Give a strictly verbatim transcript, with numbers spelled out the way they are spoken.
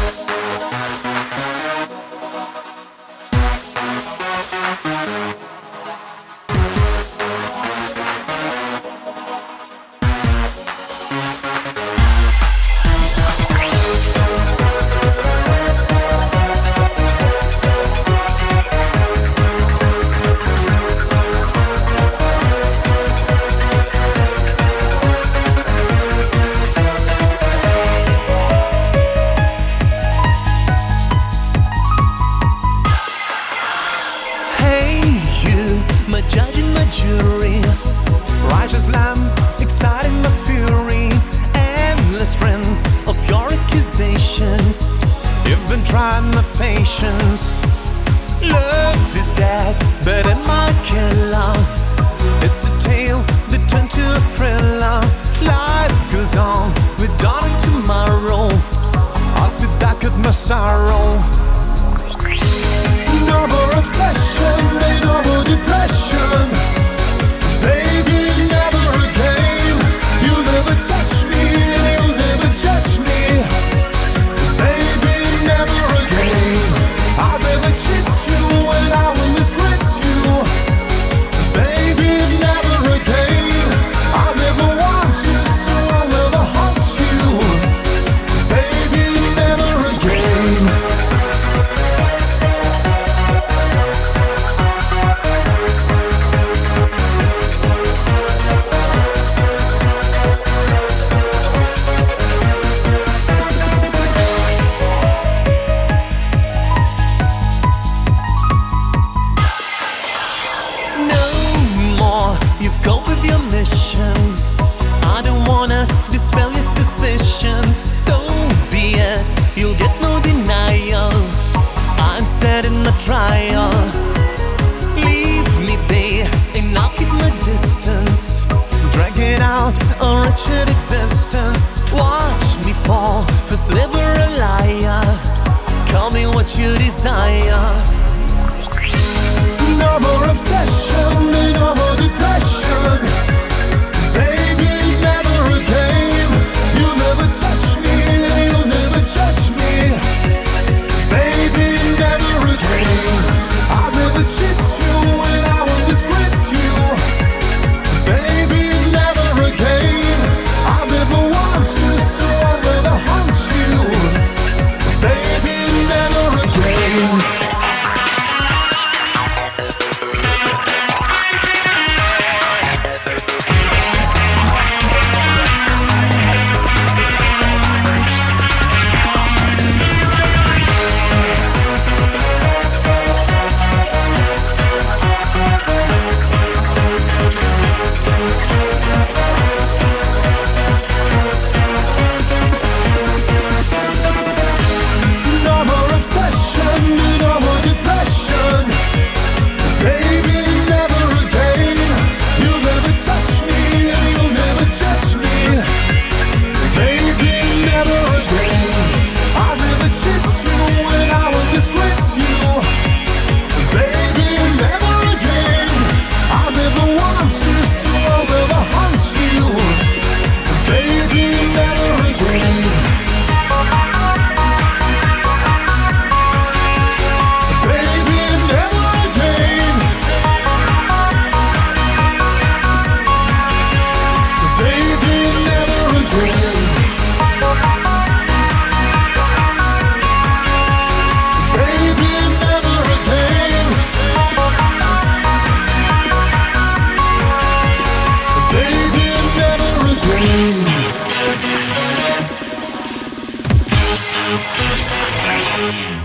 Judge and my jury, righteous lamb, exciting my fury, endless strengths of your accusations. You've been trying my patience. Love is dead, but am I killer? It's a tale that turned to a thriller. Life goes on with dawn and tomorrow. I'll spit back at my sorrow. No more obsession, no more depression. Baby, never again. You'll never touch me, you'll never judge me. Baby, never again. I'll never cheat you when I will mistreat you. Baby, never again. I'll never want you, so I'll never haunt you. Baby, never again. You've gone with your mission. I don't wanna dispel your suspicion. So be it, you'll get no denial. I'm standing the trial. Leave me be, and I'll keep my distance. Dragging out a wretched existence. Watch me fall, for sliver a liar. Call me what you desire. No more obsession, no more depression. Baby, never again. You'll never touch me, you'll never judge me. Baby, never again. I'll never cheat you when I will mistreat you. Baby, never again. I'll never want you, so I'll never haunt you. Baby, never again. We'll be right back.